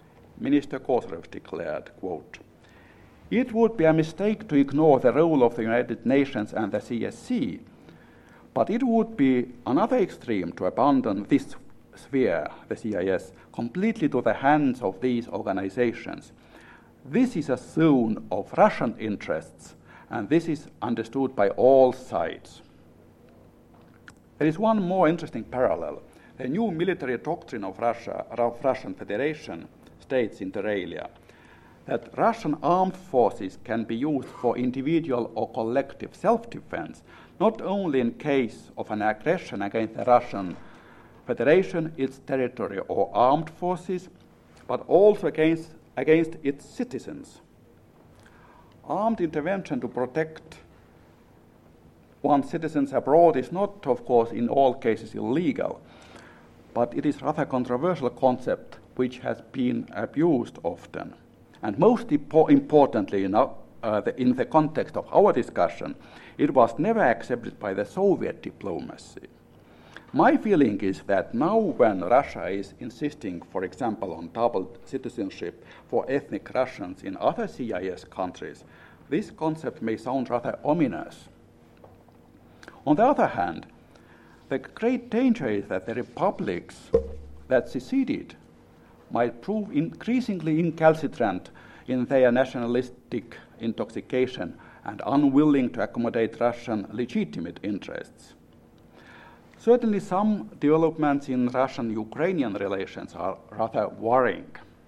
Minister Kozyrev declared, quote, "It would be a mistake to ignore the role of the United Nations and the CSC, but it would be another extreme to abandon this sphere, the CIS, completely to the hands of these organizations. This is a zone of Russian interests, and this is understood by all sides." There is one more interesting parallel. The new military doctrine of Russian Federation states inter alia that Russian armed forces can be used for individual or collective self-defense, not only in case of an aggression against the Russian Federation, its territory or armed forces, but also against its citizens. Armed intervention to protect one's citizens abroad is not, of course, in all cases illegal, but it is rather a controversial concept which has been abused often. And most importantly, in the context of our discussion, it was never accepted by the Soviet diplomacy. My feeling is that now when Russia is insisting, for example, on double citizenship for ethnic Russians in other CIS countries, this concept may sound rather ominous. On the other hand, the great danger is that the republics that seceded might prove increasingly incalcitrant in their nationalistic intoxication and unwilling to accommodate Russian legitimate interests. Certainly some developments in Russian-Ukrainian relations are rather worrying.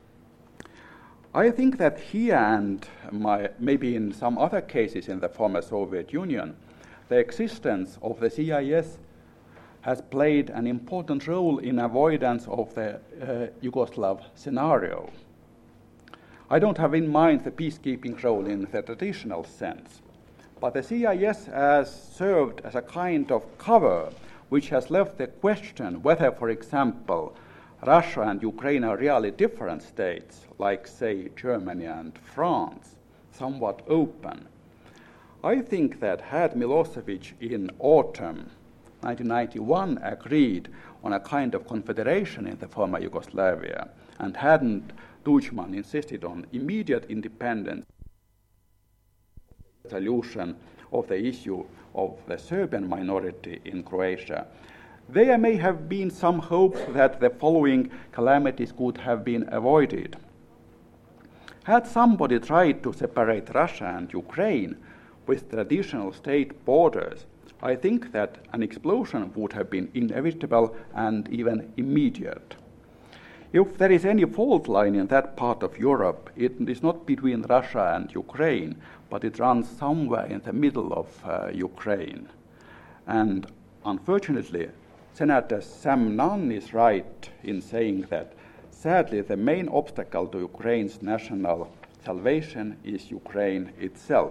I think that here and maybe in some other cases in the former Soviet Union, the existence of the CIS has played an important role in avoidance of the Yugoslav scenario. I don't have in mind the peacekeeping role in the traditional sense, but the CIS has served as a kind of cover which has left the question whether, for example, Russia and Ukraine are really different states, like, say, Germany and France, somewhat open. I think that had Milosevic in autumn 1991 agreed on a kind of confederation in the former Yugoslavia, and hadn't Tudjman insisted on immediate independence, solution of the issue of the Serbian minority in Croatia, there may have been some hope that the following calamities could have been avoided. Had somebody tried to separate Russia and Ukraine with traditional state borders, I think that an explosion would have been inevitable and even immediate. If there is any fault line in that part of Europe, it is not between Russia and Ukraine, but it runs somewhere in the middle of Ukraine. And unfortunately, Senator Sam Nunn is right in saying that, sadly, the main obstacle to Ukraine's national salvation is Ukraine itself.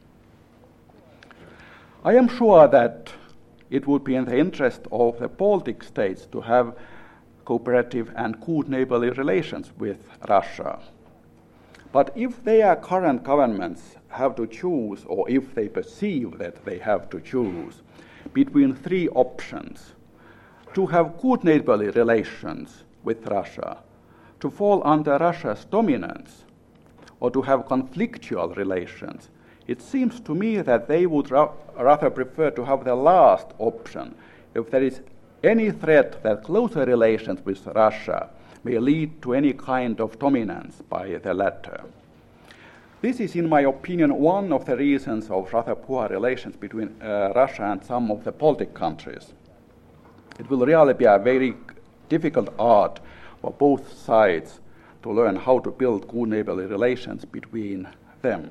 I am sure that it would be in the interest of the Baltic states to have cooperative and good neighborly relations with Russia. But if their current governments have to choose, or if they perceive that they have to choose, between three options: to have good neighborly relations with Russia, to fall under Russia's dominance, or to have conflictual relations, it seems to me that they would rather prefer to have the last option if there is any threat that closer relations with Russia may lead to any kind of dominance by the latter. This is, in my opinion, one of the reasons of rather poor relations between Russia and some of the Baltic countries. It will really be a very difficult art for both sides to learn how to build good neighborly relations between them.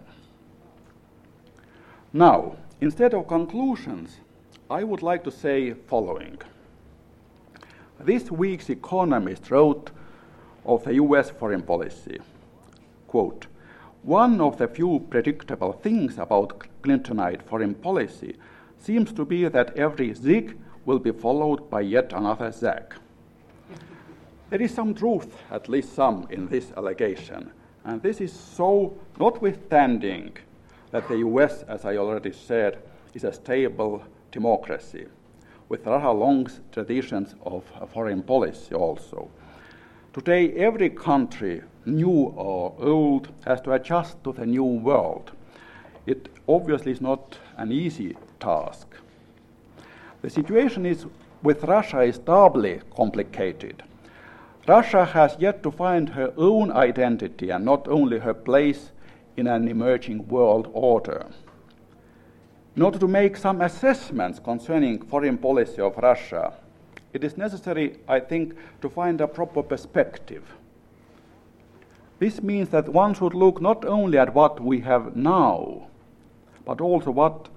Now, instead of conclusions, I would like to say following. This week's Economist wrote of the US foreign policy, quote, "One of the few predictable things about Clintonite foreign policy seems to be that every zig will be followed by yet another zag." There is some truth, at least some, in this allegation, and this is so notwithstanding that the US, as I already said, is a stable democracy with rather long traditions of foreign policy also. Today, every country, new or old, has to adjust to the new world. It obviously is not an easy task. The situation with Russia is doubly complicated. Russia has yet to find her own identity and not only her place in an emerging world order. In order to make some assessments concerning foreign policy of Russia, it is necessary, I think, to find a proper perspective. This means that one should look not only at what we have now, but also what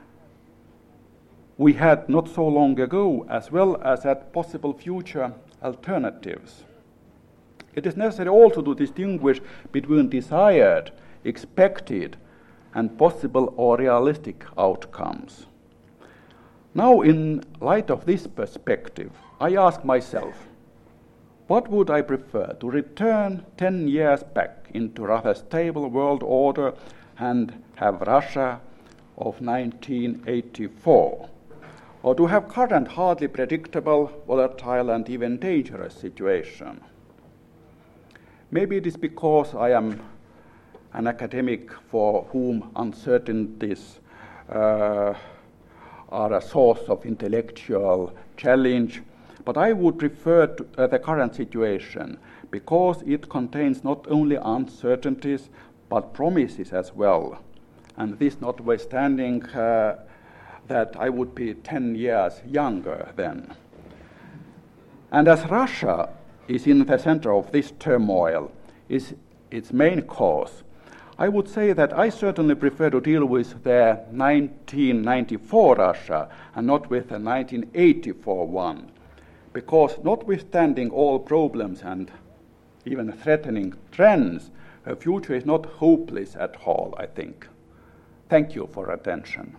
we had not so long ago, as well as at possible future alternatives. It is necessary also to distinguish between desired, expected, and possible or realistic outcomes. Now, in light of this perspective, I ask myself, what would I prefer, to return 10 years back into rather stable world order and have Russia of 1984, or to have current hardly predictable, volatile, and even dangerous situation? Maybe it is because I am an academic for whom uncertainties are a source of intellectual challenge, but I would prefer the current situation because it contains not only uncertainties but promises as well. And this notwithstanding that I would be 10 years younger then. And as Russia is in the center of this turmoil, is its main cause, I would say that I certainly prefer to deal with the 1994 Russia and not with the 1984 one, because notwithstanding all problems and even threatening trends, her future is not hopeless at all, I think. Thank you for attention.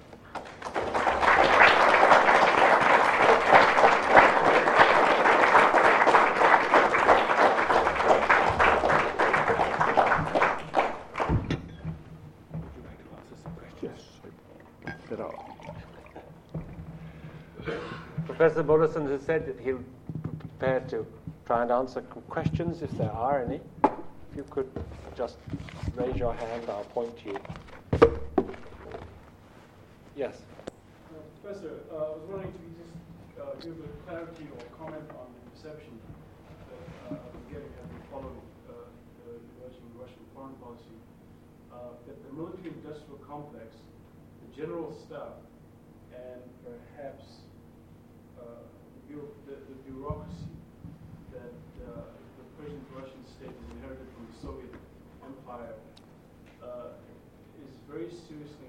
Professor Mollison has said that he'll be prepared to try and answer questions if there are any. If you could just raise your hand, I'll point to you. Yes. Professor, I was wondering if you could just give a clarity or comment on the perception that I've been getting as we follow the emerging Russian foreign policy, that the military-industrial complex, the general staff, and perhaps the bureaucracy that the present Russian state has inherited from the Soviet Empire is very seriously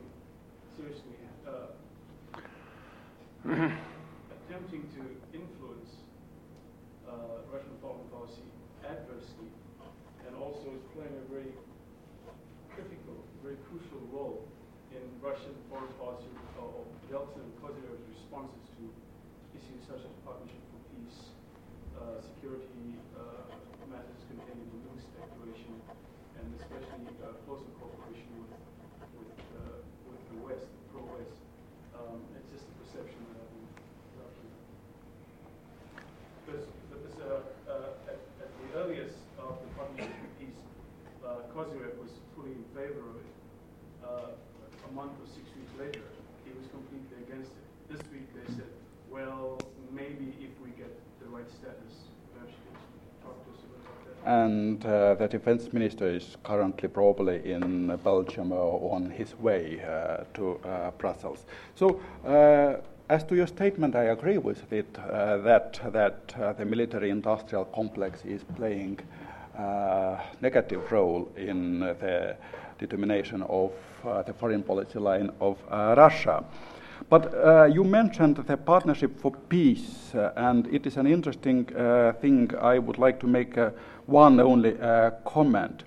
attempting to influence Russian foreign policy adversely, and also is playing a very critical, very crucial role in Russian foreign policy of Yeltsin and Kozyrev's responses to issues such as partnership for peace, security matters contained in the Minsk Declaration, and especially closer cooperation with the West, pro-West. It's just a perception that I've been developing. Because at the earliest of the partnership for peace, Kozyrev was fully in favor of it. A month or 6 weeks later, he was completely against it. This week they said, well, maybe if we get the right status, perhaps you can talk to us about that. And the defense minister is currently probably in Belgium or on his way to Brussels. So, as to your statement, I agree with it that the military-industrial complex is playing a negative role in the determination of the foreign policy line of Russia. But you mentioned the Partnership for Peace, and it is an interesting thing. I would like to make one only comment.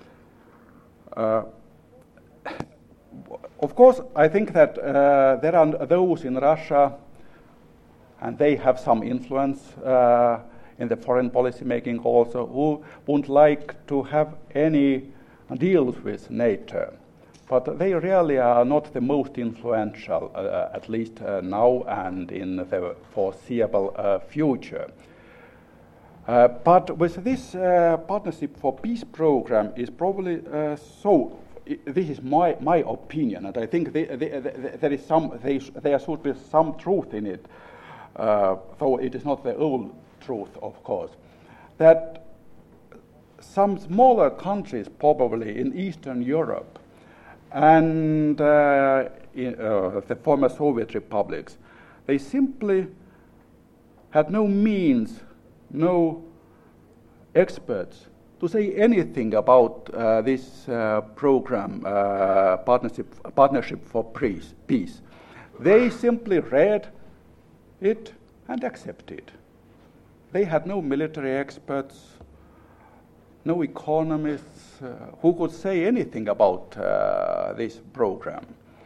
Of course, I think that there are those in Russia, and they have some influence in the foreign policy making also, who wouldn't like to have any deals with NATO. But they really are not the most influential, at least now and in the foreseeable future. But with this Partnership for Peace program is probably this is my opinion, and I think there should be some truth in it, though it is not the whole truth, of course, that some smaller countries, probably in Eastern Europe and in the former Soviet republics, they simply had no means, no experts to say anything about this program, Partnership for Peace. They simply read it and accepted. They had no military experts, no economists who could say anything about this program.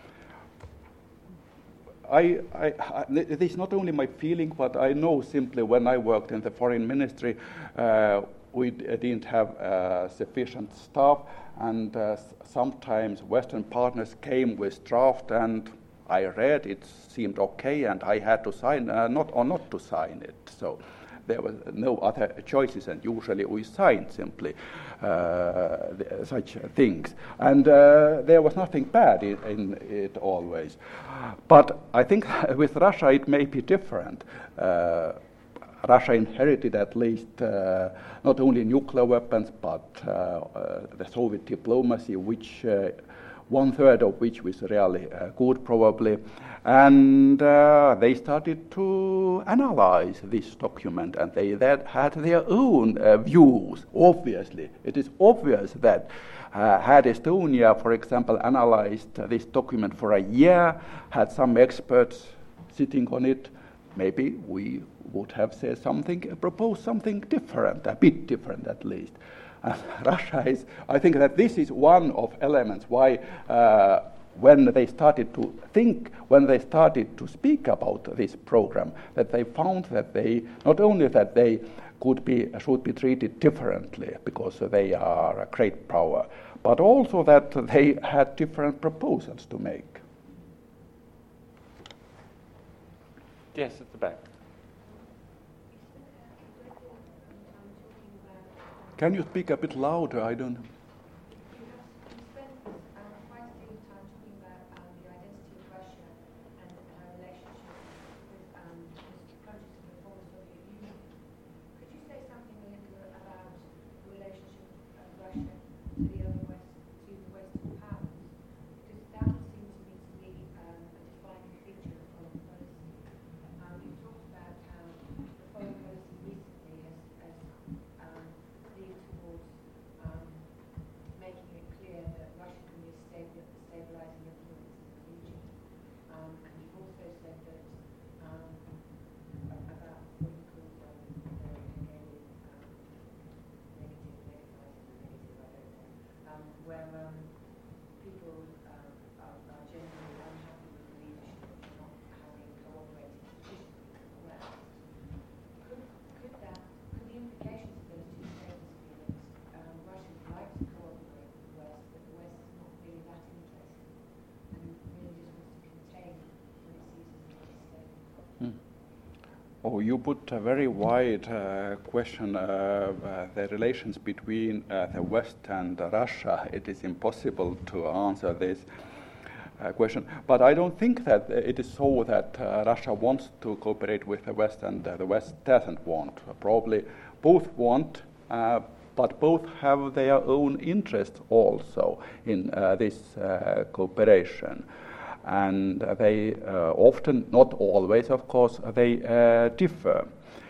This is not only my feeling, but I know simply when I worked in the foreign ministry, we didn't have sufficient staff, and sometimes Western partners came with draft, and I read it, seemed okay, and I had to sign not to sign it. So there was no other choices, and usually we signed simply such things. And there was nothing bad in it always. But I think with Russia it may be different. Russia inherited at least not only nuclear weapons, but the Soviet diplomacy, which 1/3 of which was really good, probably. And they started to analyze this document, and they had their own views, obviously. It is obvious that had Estonia, for example, analyzed this document for a year, had some experts sitting on it, maybe we would have said something, proposed something different, a bit different at least. Russia is, I think that this is one of elements why when they started to think, when they started to speak about this program, that they found that they, not only that they should be treated differently because they are a great power, but also that they had different proposals to make. Yes, at the back. Can you speak a bit louder? I don't. Oh, you put a very wide question, the relations between the West and Russia. It is impossible to answer this question. But I don't think that it is so that Russia wants to cooperate with the West and the West doesn't want. Probably both want, but both have their own interests also in this cooperation. And they often, not always, of course, they differ.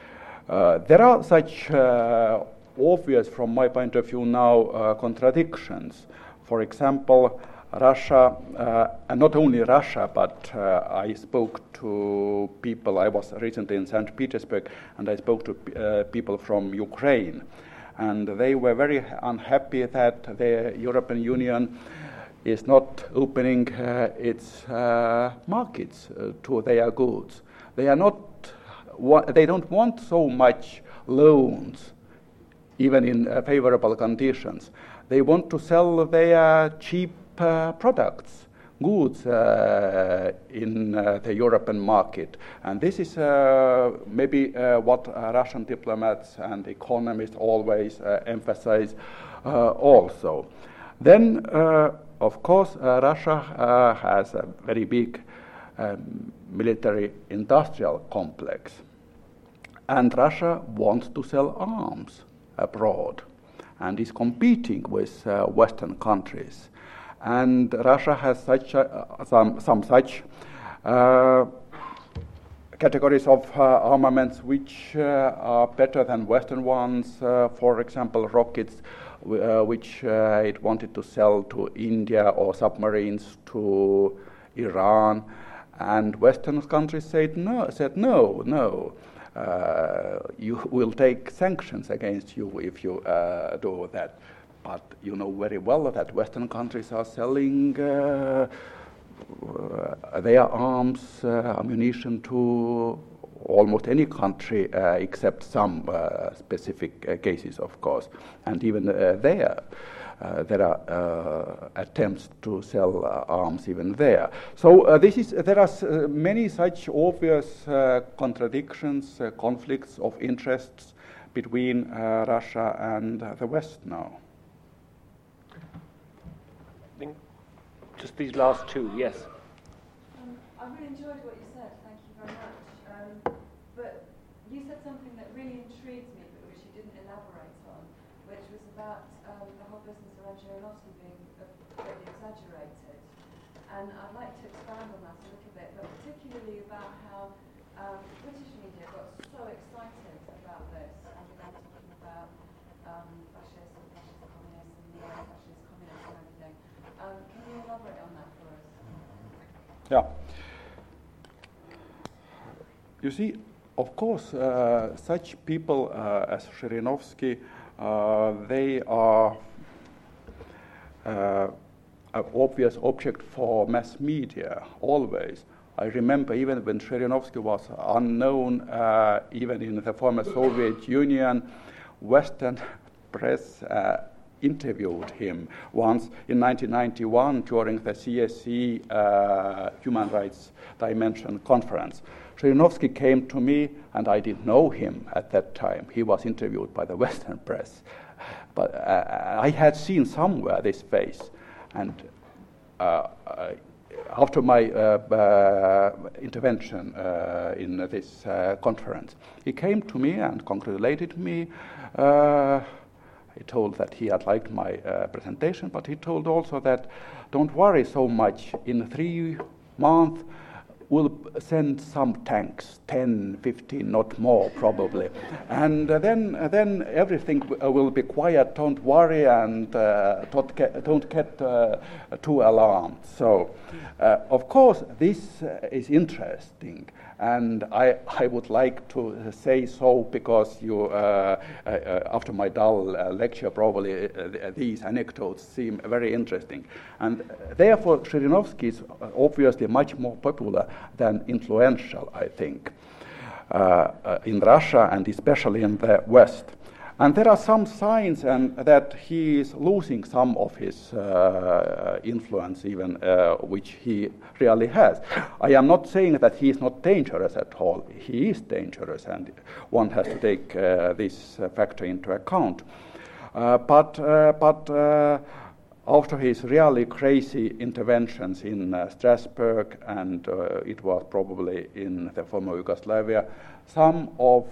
There are such obvious, from my point of view now, contradictions. For example, Russia, and not only Russia, but I spoke to people, I was recently in St. Petersburg, and I spoke to people from Ukraine, and they were very unhappy that the European Union is not opening its markets to their goods. They don't want so much loans, even in favorable conditions. They want to sell their cheap products. goods in the European market. And this is maybe what Russian diplomats and economists always emphasize also. Then, of course, Russia has a very big military industrial complex. And Russia wants to sell arms abroad and is competing with Western countries. And Russia has such some such categories of armaments which are better than Western ones. For example, rockets, which it wanted to sell to India, or submarines to Iran. And Western countries said no. You will take sanctions against you if you do that. But you know very well that Western countries are selling their arms, ammunition to almost any country except some specific cases, of course. And even there are attempts to sell arms even there. So there are many such obvious contradictions, conflicts of interests between Russia and the West now. I think just these last two, yes. I really enjoyed what you said, thank you very much. But you said something that really intrigued me, but which you didn't elaborate on, which was about the whole business around Zhirinovsky being greatly exaggerated. And I'd like to expand on that a little bit, but particularly about how British media got so excited about this and began talking about fascists and fascist communists and neo-fascist communists and everything. Can you elaborate on that for us? Yeah. You see, of course, such people as Zhirinovsky, they are an obvious object for mass media, always. I remember even when Zhirinovsky was unknown, even in the former Soviet Union, Western press interviewed him once in 1991 during the CSE Human Rights Dimension conference. Zhirinovsky came to me, and I didn't know him at that time. He was interviewed by the Western press. But I had seen somewhere this face. And after my intervention in this conference, he came to me and congratulated me. He told that he had liked my presentation, but he told also that don't worry so much. In 3 months, we'll send some tanks, 10, 15, not more probably. And then everything will be quiet, don't worry, and don't get too alarmed. So, of course, this is interesting. And I would like to say so because you, after my dull lecture, probably these anecdotes seem very interesting. And therefore, Zhirinovsky is obviously much more popular than influential, I think, in Russia and especially in the West. And there are some signs that he is losing some of his influence even, which he really has. I am not saying that he is not dangerous at all. He is dangerous, and one has to take this factor into account. But after his really crazy interventions in Strasbourg, and it was probably in the former Yugoslavia, some of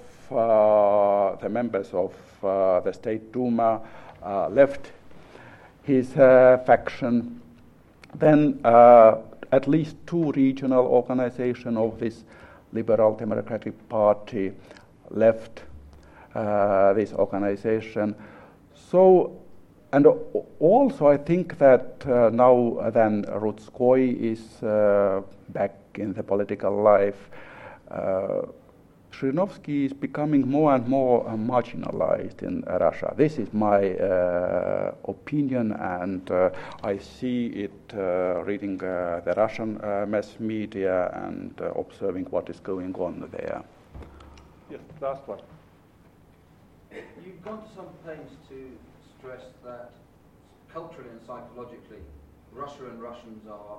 the members of the State Duma left his faction. Then at least 2 regional organizations of this Liberal Democratic Party left this organization. So, and also I think that now then Rudskoy is back in the political life. Zhirinovsky is becoming more and more marginalized in Russia. This is my opinion, and I see it reading the Russian mass media and observing what is going on there. Yes, last one. You've gone to some pains to stress that culturally and psychologically, Russia and Russians are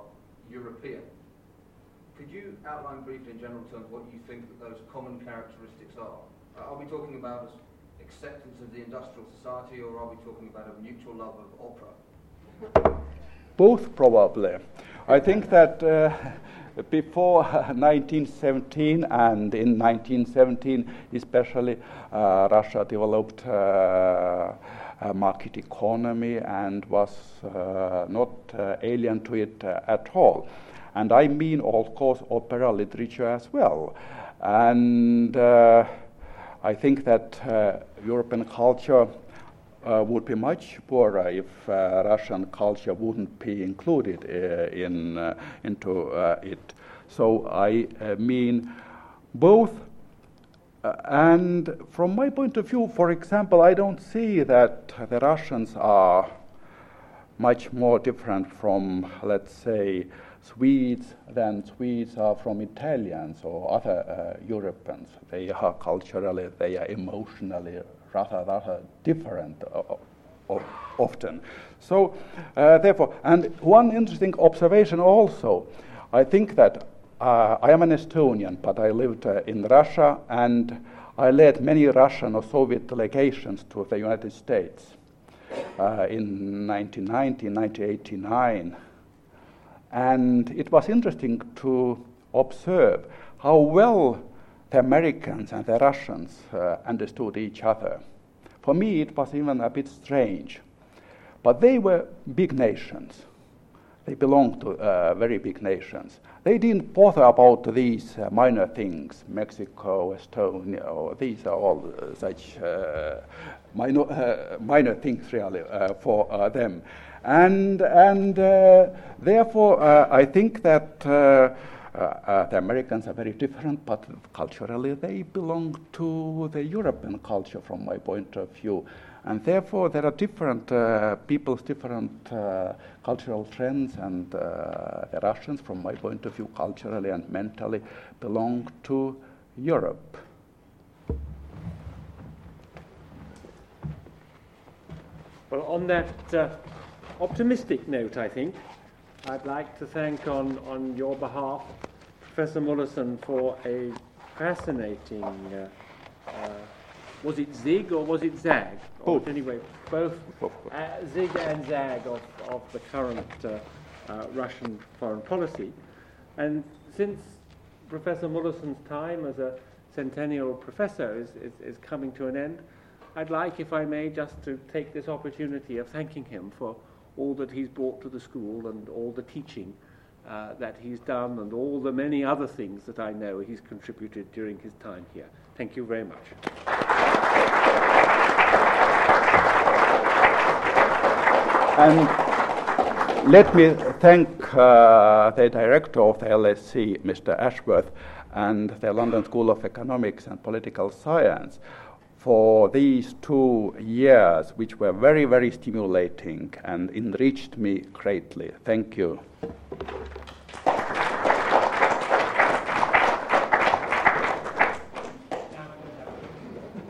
European. Could you outline briefly in general terms what you think that those common characteristics are? Are we talking about acceptance of the industrial society, or are we talking about a mutual love of opera? Both, probably. I think that before 1917 and in 1917 especially, Russia developed a market economy and was not alien to it at all. And I mean, of course, opera literature as well. And I think that European culture would be much poorer if Russian culture wouldn't be included into it. So I mean both. And from my point of view, for example, I don't see that the Russians are much more different from, let's say, Swedes than Swedes are from Italians or other Europeans. They are culturally, they are emotionally rather different often. So therefore, and one interesting observation also, I think that I am an Estonian, but I lived in Russia, and I led many Russian or Soviet delegations to the United States in 1990, 1989. And it was interesting to observe how well the Americans and the Russians understood each other. For me, it was even a bit strange. But they were big nations. They belonged to very big nations. They didn't bother about these minor things, Mexico, Estonia, or these are all such minor things really for them. And therefore, I think that the Americans are very different, but culturally they belong to the European culture from my point of view. And therefore, there are different people's different cultural trends, and the Russians, from my point of view, culturally and mentally, belong to Europe. Well, on that optimistic note, I think, I'd like to thank on your behalf Professor Mollison for a fascinating, was it Zig or was it Zag? Both. Anyway, both Zig and Zag of the current Russian foreign policy. And since Professor Mollison's time as a centennial professor is coming to an end, I'd like, if I may, just to take this opportunity of thanking him for all that he's brought to the school and all the teaching that he's done and all the many other things that I know he's contributed during his time here. Thank you very much. And let me thank the director of the LSE, Mr. Ashworth, and the London School of Economics and Political Science for these 2 years, which were very, very stimulating and enriched me greatly. Thank you.